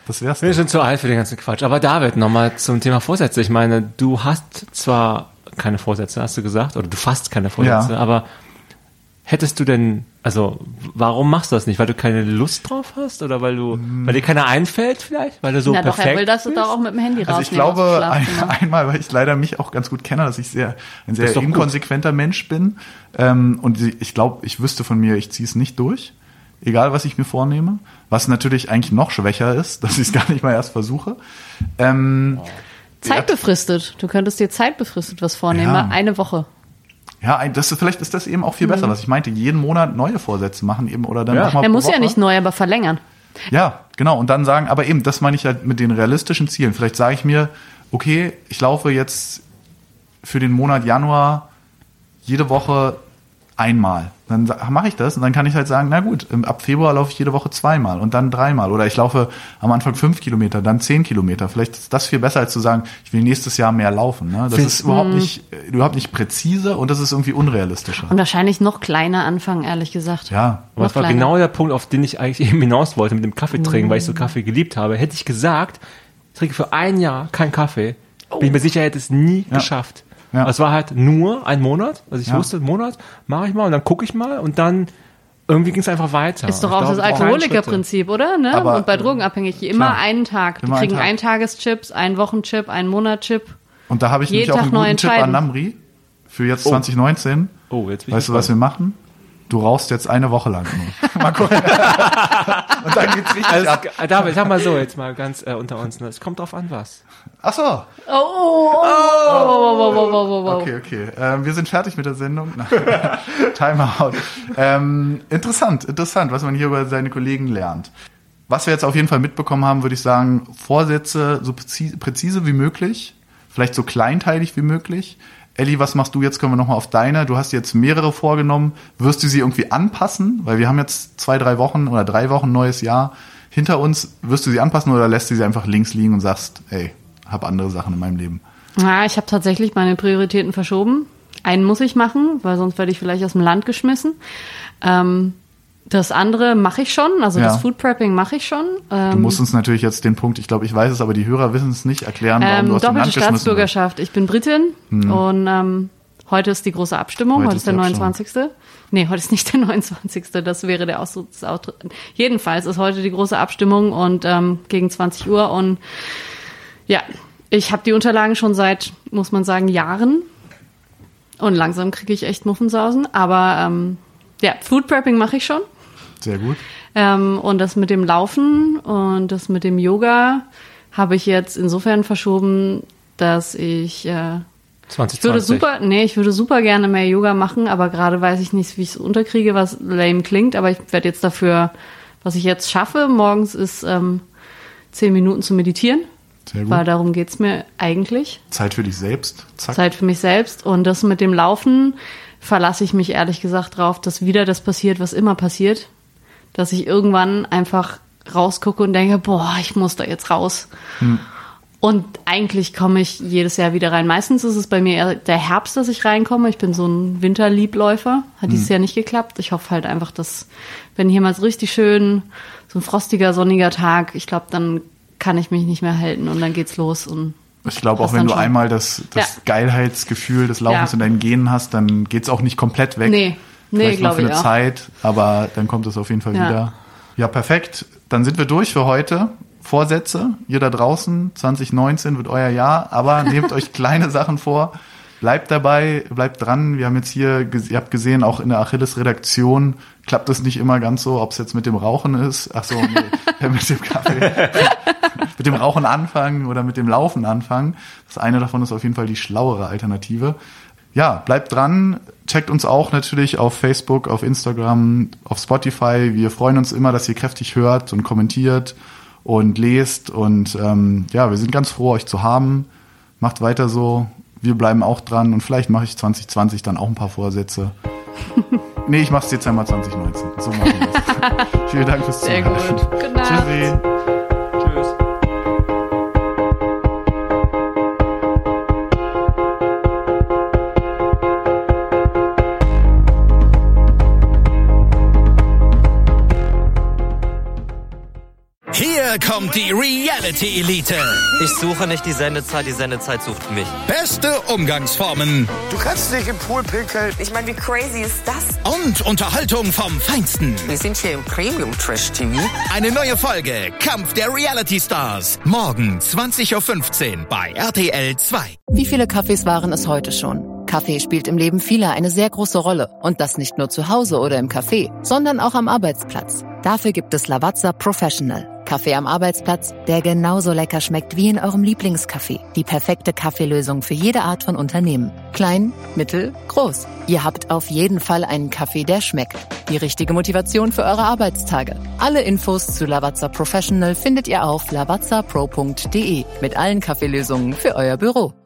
Das wär's Wir doch. sind zu alt für den ganzen Quatsch. Aber David, nochmal zum Thema Vorsätze. Ich meine, du hast zwar keine Vorsätze, hast du gesagt, oder du fasst keine Vorsätze, Ja. aber hättest du denn, also warum machst du das nicht? Weil du keine Lust drauf hast? Oder weil dir keiner einfällt vielleicht? Weil du so Na doch, perfekt er will das bist? doch auch mit dem Handy rausnehmen. Also ich glaube, aus dem Schlafzimmer. einmal, weil ich leider mich auch ganz gut kenne, dass ich ein sehr ist doch gut. inkonsequenter Mensch bin. Und ich glaube, ich wüsste von mir, ich ziehe es nicht durch. Egal, was ich mir vornehme. Was natürlich eigentlich noch schwächer ist, dass ich es gar nicht mal erst versuche. Zeitbefristet. Du könntest dir zeitbefristet was vornehmen. Ja. Mal eine Woche. Ja, vielleicht ist das eben auch viel besser, was ich meinte. Jeden Monat neue Vorsätze machen eben oder dann Ja. auch mal Er pro muss ja Woche. nicht neu, aber verlängern. Ja, genau. Und dann sagen, aber eben, das meine ich halt mit den realistischen Zielen. Vielleicht sage ich mir, okay, ich laufe jetzt für den Monat Januar jede Woche einmal. Dann mache ich das und dann kann ich halt sagen, na gut, ab Februar laufe ich jede Woche 2-mal und dann 3-mal. Oder ich laufe am Anfang 5 Kilometer, dann 10 Kilometer. Vielleicht ist das viel besser, als zu sagen, ich will nächstes Jahr mehr laufen. Ne? Das ist überhaupt nicht präzise und das ist irgendwie unrealistischer. Und wahrscheinlich noch kleiner anfangen, ehrlich gesagt. Ja, Aber das war kleiner. genau der Punkt, auf den ich eigentlich eben hinaus wollte mit dem Kaffee trinken, weil ich so Kaffee geliebt habe. Hätte ich gesagt, ich trinke für ein Jahr keinen Kaffee, bin ich mir sicher, hätte es nie geschafft. Ja. Aber es war halt nur ein Monat, also ich wusste, einen Monat mache ich mal und dann gucke ich mal und dann irgendwie ging es einfach weiter. Ist doch Ich auch glaube, das es braucht Alkoholikerprinzip, oder? Ne? Aber- Und bei Drogenabhängig immer Klar. einen Tag. Die Immer kriegen einen Tag. Eintageschips, einen Wochenchip, einen Monatchip. Und da habe ich Jeden nämlich auch Tag einen neu guten Tipp entscheiden. an Namri für jetzt 2019. Oh, jetzt bin ich Weißt du, was wir machen? Du rauchst jetzt eine Woche lang nur. Mal gucken. Und dann geht's richtig also, ab. David, sag mal so, jetzt mal ganz unter uns, ne? Es kommt drauf an, was. Ach so. Oh. Okay. Wir sind fertig mit der Sendung. Timeout. Interessant, was man hier über seine Kollegen lernt. Was wir jetzt auf jeden Fall mitbekommen haben, würde ich sagen, Vorsätze so präzise wie möglich, vielleicht so kleinteilig wie möglich. Elli, was machst du jetzt? Können wir nochmal auf deine. Du hast jetzt mehrere vorgenommen. Wirst du sie irgendwie anpassen? Weil wir haben jetzt 2-3 Wochen oder 3 Wochen neues Jahr hinter uns. Wirst du sie anpassen oder lässt du sie einfach links liegen und sagst, ey, hab andere Sachen in meinem Leben? Ja, ich habe tatsächlich meine Prioritäten verschoben. Einen muss ich machen, weil sonst werde ich vielleicht aus dem Land geschmissen. Das andere mache ich schon, also Ja. das Food Prepping mache ich schon. Du musst uns natürlich jetzt den Punkt, ich glaube, ich weiß es, aber die Hörer wissen es nicht, erklären, warum du aus dem Doppelte Land geschmissen wirst. Staatsbürgerschaft. Ich bin Britin und heute ist die große Abstimmung. Heute ist der die 29. Nee, heute ist nicht der 29. Das wäre der Austritt. Jedenfalls ist heute die große Abstimmung und gegen 20 Uhr. Und ja, ich habe die Unterlagen schon seit, muss man sagen, Jahren. Und langsam kriege ich echt Muffensausen. Aber ja, Food Prepping mache ich schon. Sehr gut. Und das mit dem Laufen und das mit dem Yoga habe ich jetzt insofern verschoben, dass ich 2020. ich würde super gerne mehr Yoga machen, aber gerade weiß ich nicht, wie ich es unterkriege, was lame klingt, aber ich werde jetzt dafür, was ich jetzt schaffe, morgens ist 10 Minuten zu meditieren, Sehr gut. weil darum geht's mir eigentlich. Zeit für dich selbst. Zack. Zeit für mich selbst. Und das mit dem Laufen verlasse ich mich ehrlich gesagt drauf, dass wieder das passiert, was immer passiert. Dass ich irgendwann einfach rausgucke und denke, boah, ich muss da jetzt raus. Und eigentlich komme ich jedes Jahr wieder rein. Meistens ist es bei mir eher der Herbst, dass ich reinkomme. Ich bin so ein Winterliebläufer. Hat dieses Jahr nicht geklappt. Ich hoffe halt einfach, dass, wenn hier mal so richtig schön, so ein frostiger, sonniger Tag, ich glaube, dann kann ich mich nicht mehr halten und dann geht's los. Und Ich glaube, auch Passt wenn dann du schon. einmal das Ja. Geilheitsgefühl des Laufens Ja. in deinen Genen hast, dann geht's auch nicht komplett weg. Nee, Vielleicht noch glaube für ich eine auch. Zeit, aber dann kommt es auf jeden Fall Ja. wieder. Ja, perfekt. Dann sind wir durch für heute. Vorsätze, ihr da draußen, 2019 wird euer Jahr, aber nehmt euch kleine Sachen vor. Bleibt dabei, bleibt dran. Wir haben jetzt hier, ihr habt gesehen, auch in der Achilles-Redaktion klappt es nicht immer ganz so, ob es jetzt mit dem Rauchen ist. Ach so, nee, mit dem Kaffee. Mit dem Rauchen anfangen oder mit dem Laufen anfangen. Das eine davon ist auf jeden Fall die schlauere Alternative. Ja, bleibt dran. Checkt uns auch natürlich auf Facebook, auf Instagram, auf Spotify. Wir freuen uns immer, dass ihr kräftig hört und kommentiert und lest. Und ja, wir sind ganz froh, euch zu haben. Macht weiter so. Wir bleiben auch dran. Und vielleicht mache ich 2020 dann auch ein paar Vorsätze. Nee, ich mache es Dezember 2019. So machen wir es. Vielen Dank fürs Sehr Zuhören. gut. Gute Nacht. Tschüssi. Tschüss. Hier Hier kommt die Reality Elite. Ich suche nicht die Sendezeit sucht mich. Beste Umgangsformen Du kannst nicht im Pool pinkeln. Ich meine, wie crazy ist das? und Unterhaltung vom Feinsten. Wir sind hier im Premium Trash TV. Eine neue Folge Kampf der Reality Stars. Morgen 20.15 Uhr bei RTL 2. Wie viele Kaffees waren es heute schon? Kaffee spielt im Leben vieler eine sehr große Rolle. Und das nicht nur zu Hause oder im Café, sondern auch am Arbeitsplatz. Dafür gibt es Lavazza Professional. Kaffee am Arbeitsplatz, der genauso lecker schmeckt wie in eurem Lieblingscafé. Die perfekte Kaffeelösung für jede Art von Unternehmen. Klein, mittel, groß. Ihr habt auf jeden Fall einen Kaffee, der schmeckt. Die richtige Motivation für eure Arbeitstage. Alle Infos zu Lavazza Professional findet ihr auf lavazzapro.de mit allen Kaffeelösungen für euer Büro.